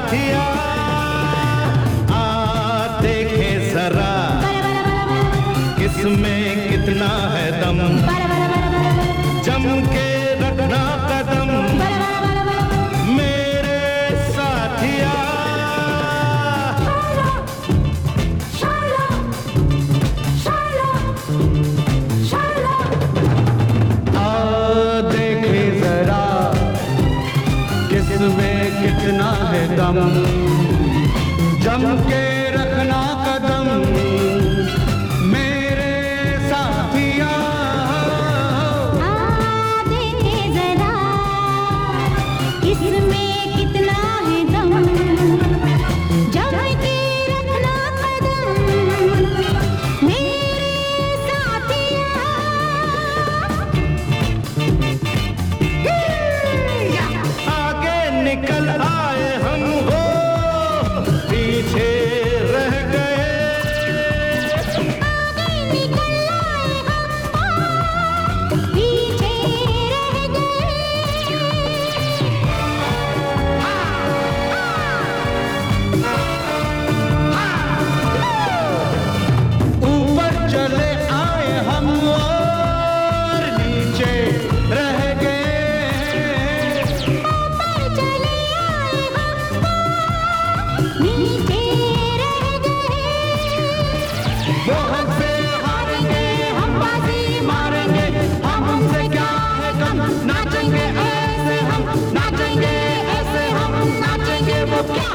साथिया आ देखे जरा किसमें कितना है दम, जम के रखना कदम मेरे साथिया। आ देखे जरा किसमें कितना है दम, जम के रखना कदम मेरे साथिया। देखे जरा किसमें कितना है दम, जम के रखना कदम मेरे साथिया। आगे निकल आए हम हो पीछे रह गए, आगे निकल आए हम पीछे रह गए। ऊपर चले आए हम और नीचे रह गए, ऊपर चले आए हम नीचे रह गए। वो हमसे हारेंगे हम बाजी मारेंगे, हम हमसे क्या है कम, नाचेंगे ऐसे हम, नाचेंगे ऐसे हम, नाचेंगे वो क्या।